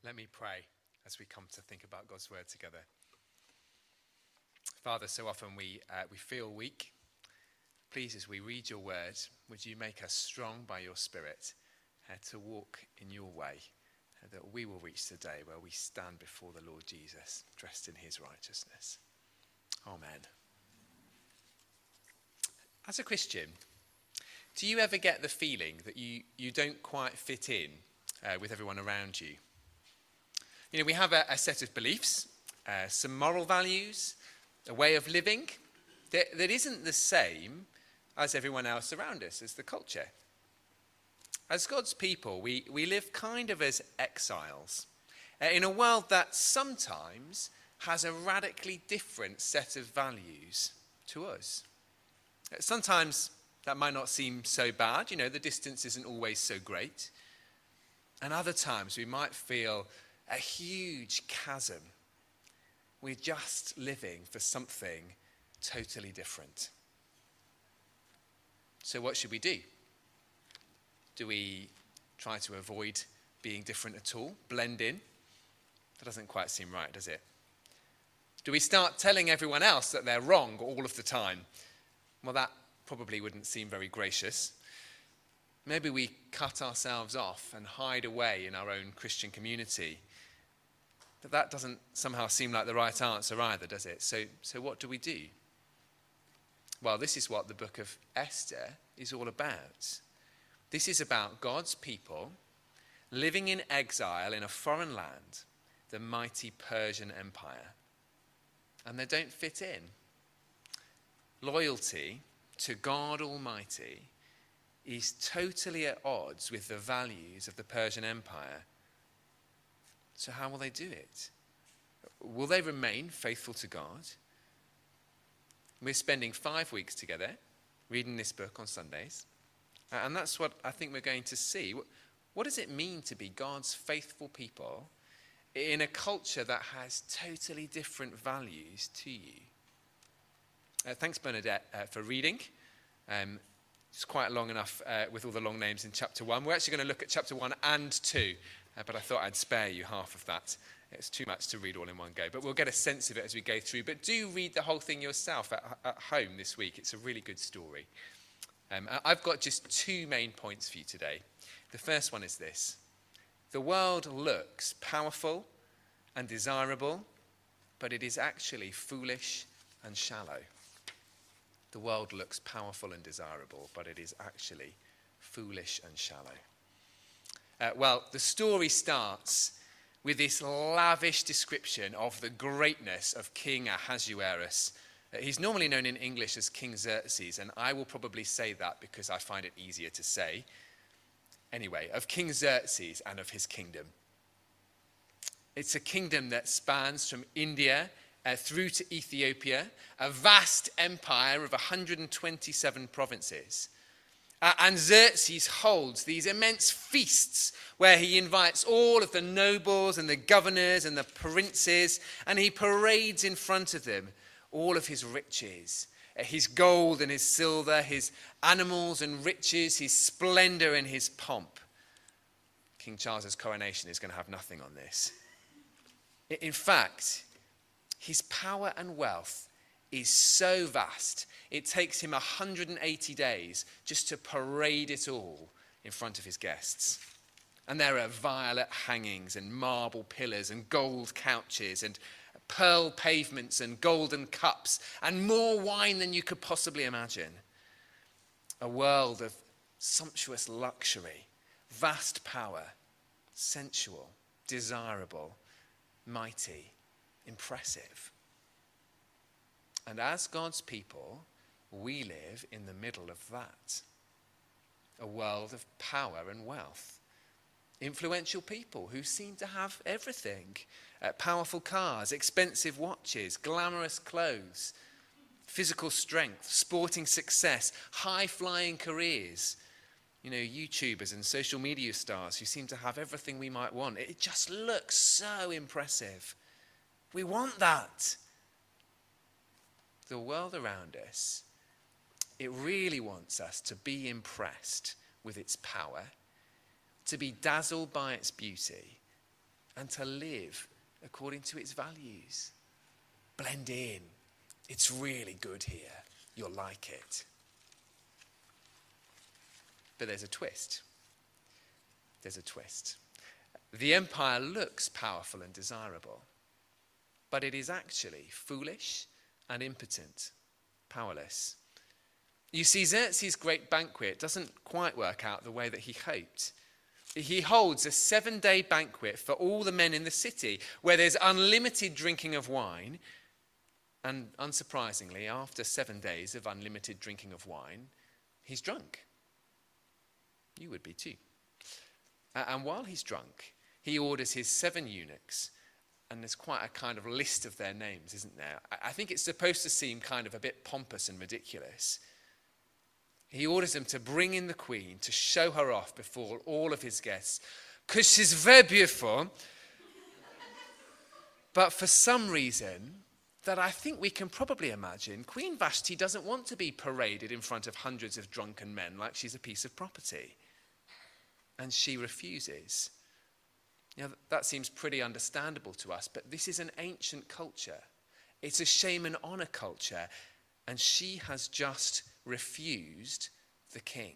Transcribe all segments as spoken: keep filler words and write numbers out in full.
Let me pray as we come to think about God's word together. Father, so often we uh, we feel weak. Please, as we read your word, would you make us strong by your Spirit uh, to walk in your way, uh, that we will reach the day where we stand before the Lord Jesus, dressed in his righteousness. Amen. As a Christian, do you ever get the feeling that you, you don't quite fit in uh, with everyone around you? You know, we have a, a set of beliefs, uh, some moral values, a way of living that, that isn't the same as everyone else around us, as the culture. As God's people, we, we live kind of as exiles uh, in a world that sometimes has a radically different set of values to us. Uh, sometimes that might not seem so bad, you know, the distance isn't always so great. And other times we might feel a huge chasm. We're just living for something totally different. So what should we do? Do we try to avoid being different at all? Blend in? That doesn't quite seem right, does it? Do we start telling everyone else that they're wrong all of the time? Well, that probably wouldn't seem very gracious. Maybe we cut ourselves off and hide away in our own Christian community. But that doesn't somehow seem like the right answer either, does it? So, so what do we do? Well, this is what the book of Esther is all about. This is about God's people living in exile in a foreign land, the mighty Persian Empire. And they don't fit in. Loyalty to God Almighty is totally at odds with the values of the Persian Empire. So how will they do it? Will they remain faithful to God? We're spending five weeks together reading this book on Sundays. And that's what I think we're going to see. What does it mean to be God's faithful people in a culture that has totally different values to you? Uh, thanks, Bernadette, uh, for reading. Um, it's quite long enough uh, with all the long names in chapter one. We're actually going to look at chapter one and two. Uh, but I thought I'd spare you half of that. It's too much to read all in one go. But we'll get a sense of it as we go through. But do read the whole thing yourself at, at home this week. It's a really good story. Um, I've got just two main points for you today. The first one is this. The world looks powerful and desirable, but it is actually foolish and shallow. The world looks powerful and desirable, but it is actually foolish and shallow. Uh, well, the story starts with this lavish description of the greatness of King Ahasuerus. Uh, he's normally known in English as King Xerxes, and I will probably say that because I find it easier to say. Anyway, of King Xerxes and of his kingdom. It's a kingdom that spans from India uh, through to Ethiopia, a vast empire of one hundred twenty-seven provinces. Uh, and Xerxes holds these immense feasts where he invites all of the nobles and the governors and the princes, and he parades in front of them all of his riches, uh, his gold and his silver, his animals and riches, his splendor and his pomp. King Charles's coronation is going to have nothing on this. In fact, his power and wealth is so vast, it takes him one hundred eighty days just to parade it all in front of his guests. And there are violet hangings and marble pillars and gold couches and pearl pavements and golden cups and more wine than you could possibly imagine. A world of sumptuous luxury, vast power, sensual, desirable, mighty, impressive. And as God's people, we live in the middle of that. A world of power and wealth. Influential people who seem to have everything. Uh, powerful cars, expensive watches, glamorous clothes, physical strength, sporting success, high-flying careers. You know, YouTubers and social media stars who seem to have everything we might want. It just looks so impressive. We want that. The world around us, it really wants us to be impressed with its power, to be dazzled by its beauty, and to live according to its values. Blend in. It's really good here. You'll like it. But there's a twist. There's a twist. The empire looks powerful and desirable, but it is actually foolish and impotent, powerless. You see, Xerxes' great banquet doesn't quite work out the way that he hoped. He holds a seven-day banquet for all the men in the city, where there's unlimited drinking of wine. And unsurprisingly, after seven days of unlimited drinking of wine, he's drunk. You would be too. And while he's drunk, he orders his seven eunuchs, and there's quite a kind of list of their names, isn't there? I think it's supposed to seem kind of a bit pompous and ridiculous. He orders them to bring in the queen to show her off before all of his guests, because she's very beautiful. But for some reason that I think we can probably imagine, Queen Vashti doesn't want to be paraded in front of hundreds of drunken men like she's a piece of property. And she refuses. Now, that seems pretty understandable to us, but this is an ancient culture. It's a shame and honor culture, and she has just refused the king.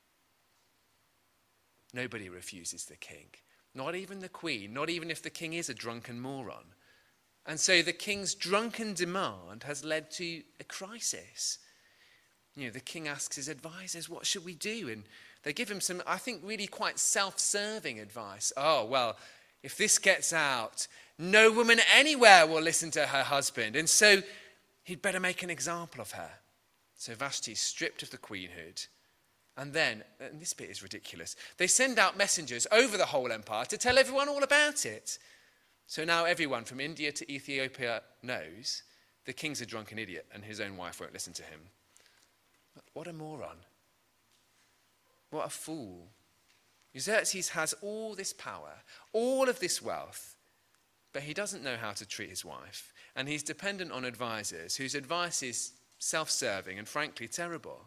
Nobody refuses the king, not even the queen, not even if the king is a drunken moron. And so the king's drunken demand has led to a crisis. You know, the king asks his advisors, what should we do? And they give him some, I think, really quite self-serving advice. Oh, well, if this gets out, no woman anywhere will listen to her husband. And so he'd better make an example of her. So Vashti's stripped of the queenhood. And then, and this bit is ridiculous, they send out messengers over the whole empire to tell everyone all about it. So now everyone from India to Ethiopia knows the king's a drunken idiot and his own wife won't listen to him. What a moron. What a fool. Xerxes has all this power, all of this wealth, but he doesn't know how to treat his wife. And he's dependent on advisors whose advice is self-serving and frankly terrible.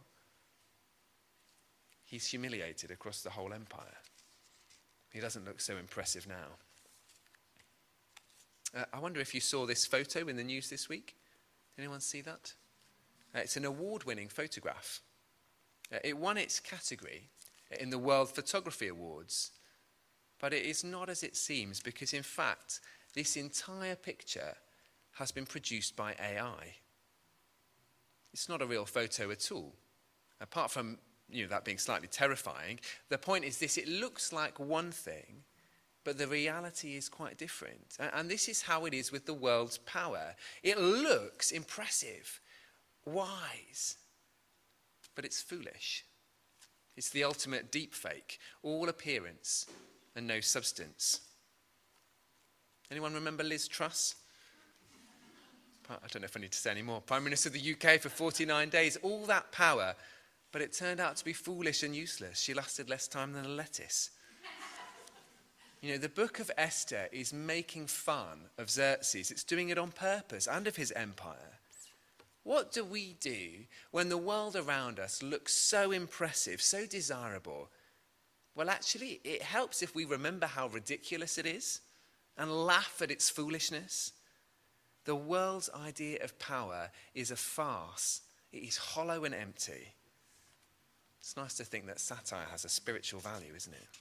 He's humiliated across the whole empire. He doesn't look so impressive now. Uh, I wonder if you saw this photo in the news this week. Anyone see that? Uh, it's an award-winning photograph. Uh, it won its category in the World Photography Awards. But it is not as it seems, because in fact, this entire picture has been produced by A I. It's not a real photo at all. Apart from, you know, that being slightly terrifying, the point is this: it looks like one thing, but the reality is quite different. And this is how it is with the world's power. It looks impressive, wise, but it's foolish. It's the ultimate deep fake, all appearance and no substance. Anyone remember Liz Truss? I don't know if I need to say any more. Prime Minister of the U K for forty-nine days, all that power, but it turned out to be foolish and useless. She lasted less time than a lettuce. You know, the book of Esther is making fun of Xerxes. It's doing it on purpose and of his empire. What do we do when the world around us looks so impressive, so desirable? Well, actually, it helps if we remember how ridiculous it is and laugh at its foolishness. The world's idea of power is a farce. It is hollow and empty. It's nice to think that satire has a spiritual value, isn't it?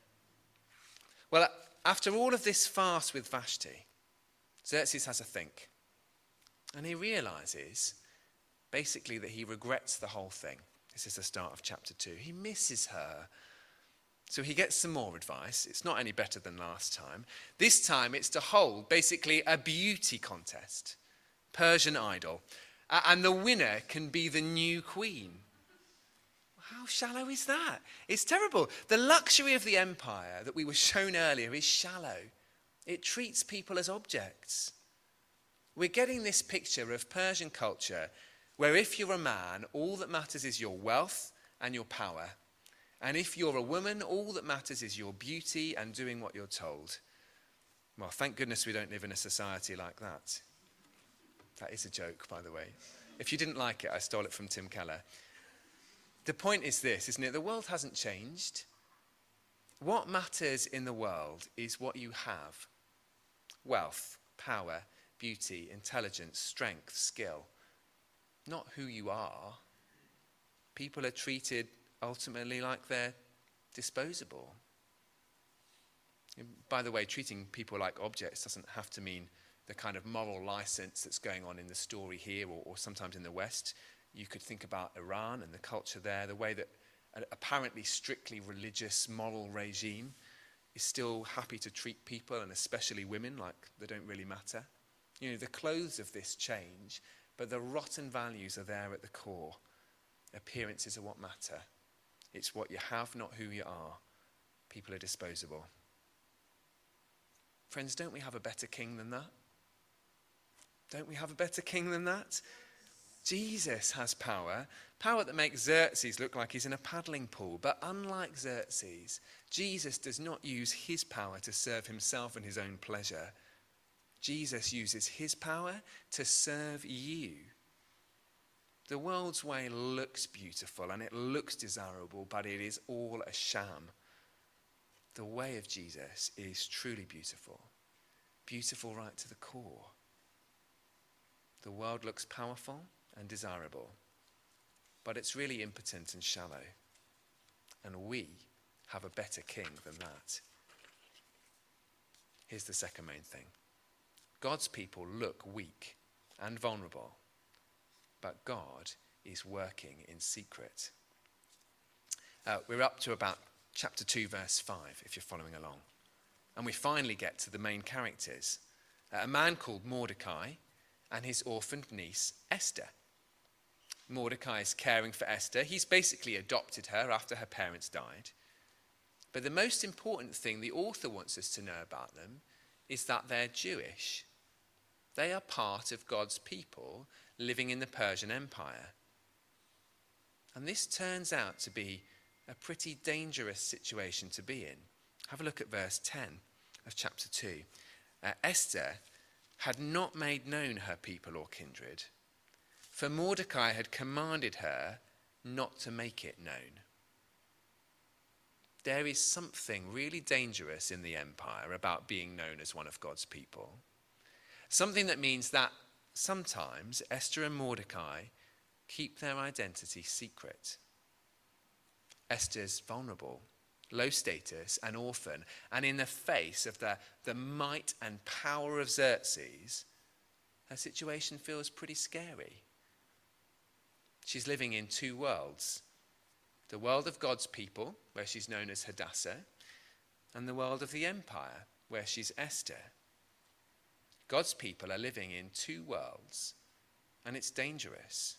Well, after all of this farce with Vashti, Xerxes has a think. And he realizes, basically, that he regrets the whole thing. This is the start of chapter two. He misses her. So he gets some more advice. It's not any better than last time. This time it's to hold, basically, a beauty contest. Persian Idol. Uh, and the winner can be the new queen. How shallow is that? It's terrible. The luxury of the empire that we were shown earlier is shallow. It treats people as objects. We're getting this picture of Persian culture where if you're a man, all that matters is your wealth and your power. And if you're a woman, all that matters is your beauty and doing what you're told. Well, thank goodness we don't live in a society like that. That is a joke, by the way. If you didn't like it, I stole it from Tim Keller. The point is this, isn't it? The world hasn't changed. What matters in the world is what you have, wealth, power, beauty, intelligence, strength, skill. Not who you are. People are treated ultimately like they're disposable. By the way, treating people like objects doesn't have to mean the kind of moral license that's going on in the story here or, or sometimes in the West. You could think about Iran and the culture there, the way that an apparently strictly religious moral regime is still happy to treat people, and especially women, like they don't really matter. You know, the clothes of this change, but the rotten values are there at the core. Appearances are what matter. It's what you have, not who you are. People are disposable. Friends, don't we have a better king than that? Don't we have a better king than that? Jesus has power, power that makes Xerxes look like he's in a paddling pool. But unlike Xerxes, Jesus does not use his power to serve himself and his own pleasure. Jesus uses his power to serve you. The world's way looks beautiful and it looks desirable, but it is all a sham. The way of Jesus is truly beautiful, beautiful right to the core. The world looks powerful and desirable, but it's really impotent and shallow. And we have a better king than that. Here's the second main thing. God's people look weak and vulnerable, but God is working in secret. Uh, we're up to about chapter two, verse five, if you're following along. And we finally get to the main characters. Uh, a man called Mordecai and his orphaned niece, Esther. Mordecai is caring for Esther. He's basically adopted her after her parents died. But the most important thing the author wants us to know about them is that they're Jewish. They are part of God's people living in the Persian Empire. And this turns out to be a pretty dangerous situation to be in. Have a look at verse ten of chapter two. Uh, Esther had not made known her people or kindred, for Mordecai had commanded her not to make it known. There is something really dangerous in the empire about being known as one of God's people. Something that means that sometimes Esther and Mordecai keep their identity secret. Esther's vulnerable, low status, an orphan, and in the face of the, the might and power of Xerxes, her situation feels pretty scary. She's living in two worlds. The world of God's people, where she's known as Hadassah, and the world of the empire, where she's Esther. God's people are living in two worlds, and it's dangerous.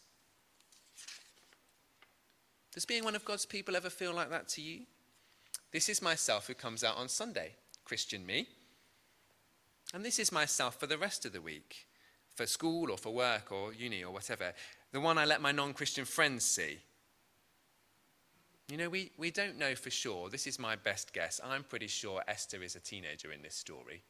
Does being one of God's people ever feel like that to you? This is myself who comes out on Sunday, Christian me. And this is myself for the rest of the week, for school or for work or uni or whatever. The one I let my non-Christian friends see. You know, we, we don't know for sure. This is my best guess. I'm pretty sure Esther is a teenager in this story.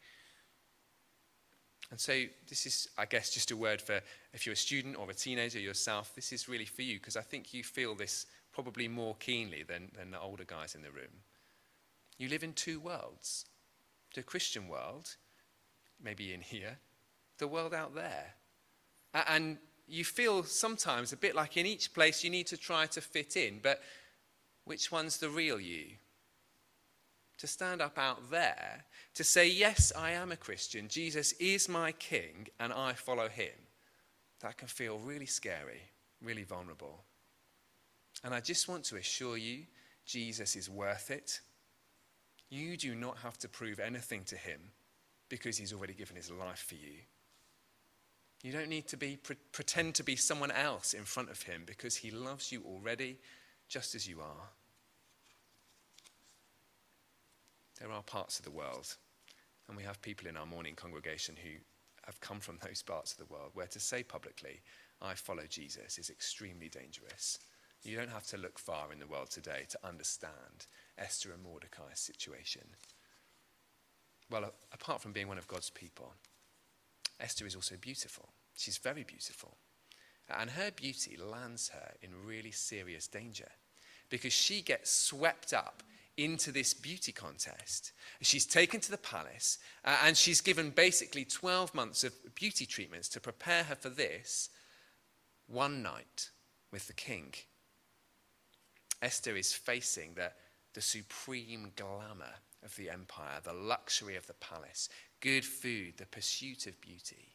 And so this is, I guess, just a word for if you're a student or a teenager yourself, this is really for you, because I think you feel this probably more keenly than, than the older guys in the room. You live in two worlds. The Christian world, maybe in here, the world out there. And you feel sometimes a bit like in each place you need to try to fit in, but which one's the real you? To stand up out there, to say, yes, I am a Christian, Jesus is my king, and I follow him. That can feel really scary, really vulnerable. And I just want to assure you, Jesus is worth it. You do not have to prove anything to him because he's already given his life for you. You don't need to be pre- pretend to be someone else in front of him because he loves you already just as you are. There are parts of the world, and we have people in our morning congregation who have come from those parts of the world where to say publicly, I follow Jesus, is extremely dangerous. You don't have to look far in the world today to understand Esther and Mordecai's situation. Well, apart from being one of God's people, Esther is also beautiful. She's very beautiful. And her beauty lands her in really serious danger because she gets swept up into this beauty contest. She's taken to the palace uh, and she's given basically twelve months of beauty treatments to prepare her for this one night with the king. Esther is facing the, the supreme glamour of the empire, the luxury of the palace, good food, the pursuit of beauty.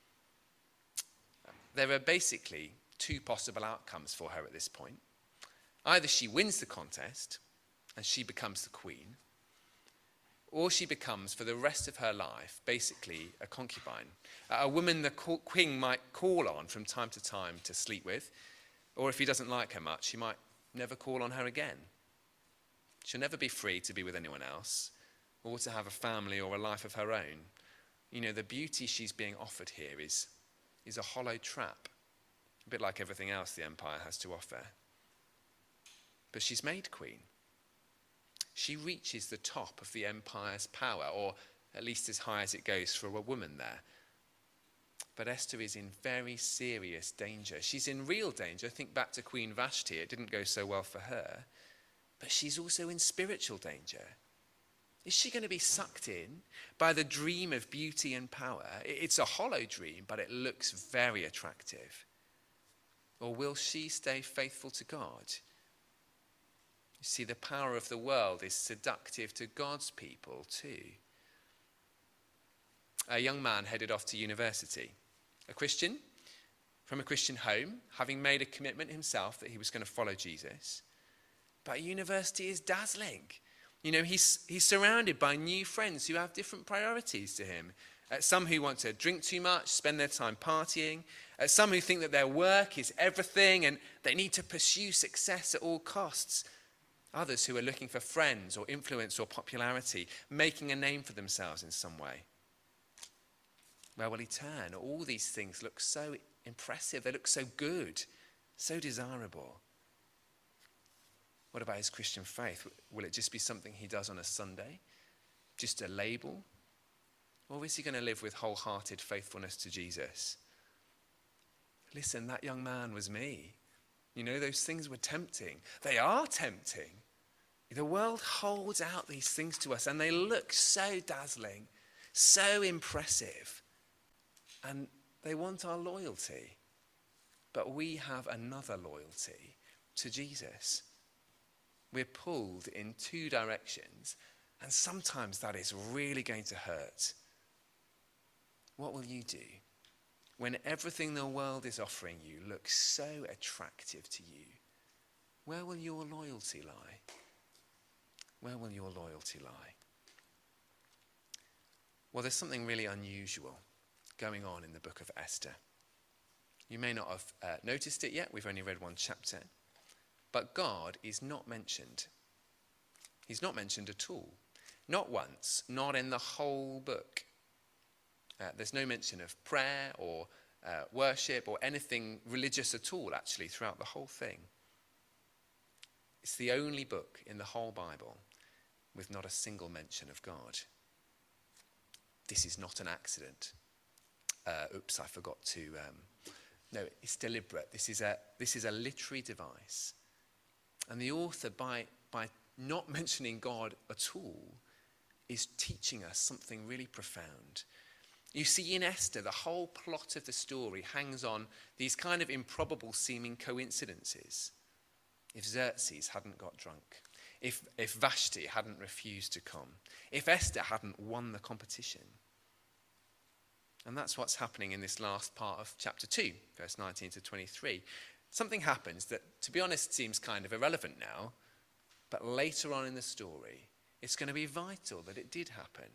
There are basically two possible outcomes for her at this point. Either she wins the contest and she becomes the queen, or she becomes, for the rest of her life, basically a concubine, a woman the queen might call on from time to time to sleep with, or if he doesn't like her much, he might never call on her again. She'll never be free to be with anyone else, or to have a family or a life of her own. You know, the beauty she's being offered here is, is a hollow trap, a bit like everything else the empire has to offer. But she's made queen. She reaches the top of the empire's power, or at least as high as it goes for a woman there. But Esther is in very serious danger. She's in real danger. Think back to Queen Vashti. It didn't go so well for her. But she's also in spiritual danger. Is she going to be sucked in by the dream of beauty and power? It's a hollow dream, but it looks very attractive. Or will she stay faithful to God? You see, the power of the world is seductive to God's people too. A young man headed off to university, a Christian, from a Christian home, having made a commitment himself that he was going to follow Jesus. But university is dazzling. You know, he's, he's surrounded by new friends who have different priorities to him. Uh, some who want to drink too much, spend their time partying. Uh, some who think that their work is everything and they need to pursue success at all costs. Others who are looking for friends or influence or popularity, making a name for themselves in some way. Where will he turn? All these things look so impressive. They look so good, so desirable. What about his Christian faith? Will it just be something he does on a Sunday? Just a label? Or is he going to live with wholehearted faithfulness to Jesus? Listen, that young man was me. You know, those things were tempting. They are tempting. The world holds out these things to us and they look so dazzling, so impressive. And they want our loyalty. But we have another loyalty to Jesus. We're pulled in two directions, and sometimes that is really going to hurt. What will you do when everything the world is offering you looks so attractive to you? Where will your loyalty lie? Where will your loyalty lie? Well, there's something really unusual going on in the book of Esther. You may not have uh, noticed it yet. We've only read one chapter. But God is not mentioned. He's not mentioned at all. Not once, not in the whole book. Uh, there's no mention of prayer or uh, worship or anything religious at all, actually, throughout the whole thing. It's the only book in the whole Bible with not a single mention of God. This is not an accident. Uh, oops, I forgot to... Um, no, it's deliberate. This is a, this is a literary device. And the author, by, by not mentioning God at all, is teaching us something really profound. You see, in Esther, the whole plot of the story hangs on these kind of improbable seeming coincidences. If Xerxes hadn't got drunk, if, if Vashti hadn't refused to come, if Esther hadn't won the competition. And that's what's happening in this last part of chapter two, verse nineteen to twenty-three. Something happens that, to be honest, seems kind of irrelevant now, but later on in the story, it's going to be vital that it did happen.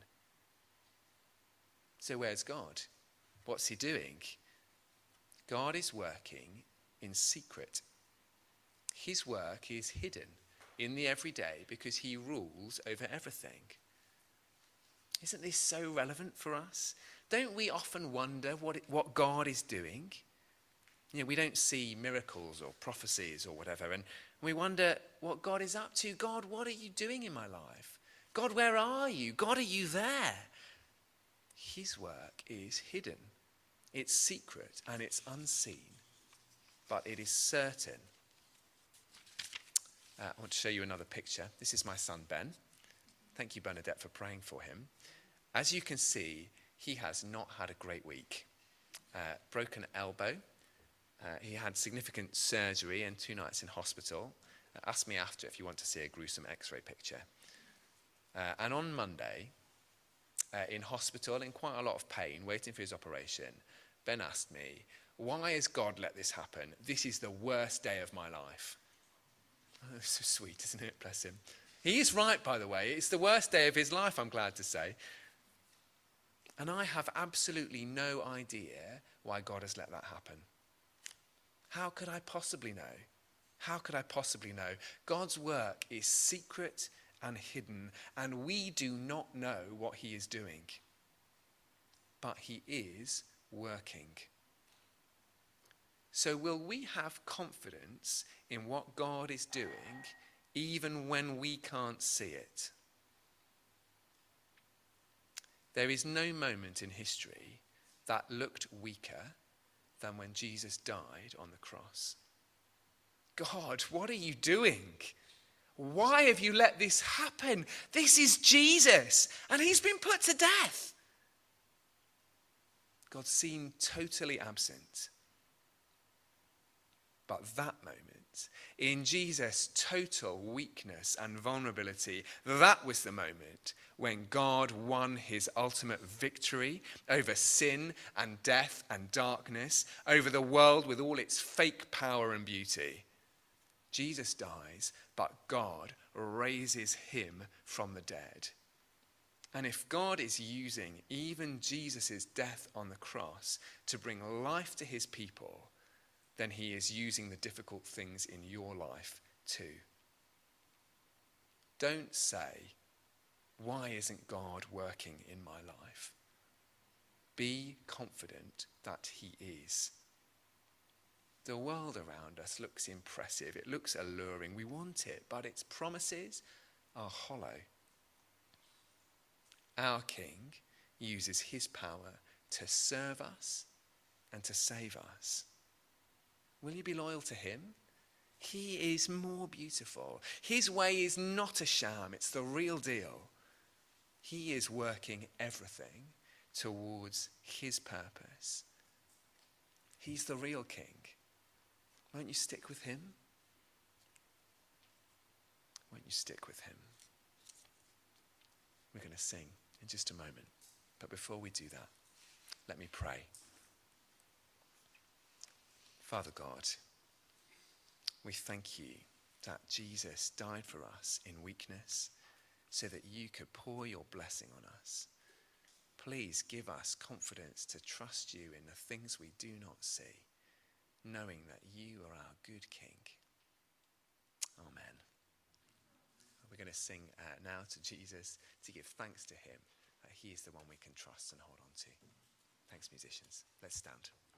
So where's God? What's he doing? God is working in secret. His work is hidden in the everyday because he rules over everything. Isn't this so relevant for us? Don't we often wonder what, it, what God is doing? You know, we don't see miracles or prophecies or whatever, and we wonder what God is up to. God, what are you doing in my life? God, where are you? God, are you there? His work is hidden. It's secret and it's unseen, but it is certain. uh, I want to show you another picture. This is my son, Ben. Thank you, Bernadette, for praying for him. As you can see, he has not had a great week. Uh, broken elbow. Uh, he had significant surgery and two nights in hospital. Uh, ask me after if you want to see a gruesome x-ray picture. Uh, and on Monday, uh, in hospital, in quite a lot of pain, waiting for his operation, Ben asked me, why has God let this happen? This is the worst day of my life. Oh, so sweet, isn't it? Bless him. He is right, by the way. It's the worst day of his life, I'm glad to say. And I have absolutely no idea why God has let that happen. How could I possibly know? How could I possibly know? God's work is secret and hidden, and we do not know what he is doing. But he is working. So will we have confidence in what God is doing, even when we can't see it? There is no moment in history that looked weaker than when Jesus died on the cross. God, what are you doing? Why have you let this happen? This is Jesus, and he's been put to death. God seemed totally absent. But that moment, in Jesus' total weakness and vulnerability, that was the moment when God won his ultimate victory over sin and death and darkness, over the world with all its fake power and beauty. Jesus dies, but God raises him from the dead. And if God is using even Jesus' death on the cross to bring life to his people, then he is using the difficult things in your life too. Don't say, why isn't God working in my life? Be confident that he is. The world around us looks impressive. It looks alluring. We want it, but its promises are hollow. Our King uses his power to serve us and to save us. Will you be loyal to him? He is more beautiful. His way is not a sham. It's the real deal. He is working everything towards his purpose. He's the real King. Won't you stick with him? Won't you stick with him? We're going to sing in just a moment. But before we do that, let me pray. Father God, we thank you that Jesus died for us in weakness so that you could pour your blessing on us. Please give us confidence to trust you in the things we do not see, knowing that you are our good King. Amen. We're going to sing uh, now to Jesus to give thanks to him that he is the one we can trust and hold on to. Thanks, musicians. Let's stand.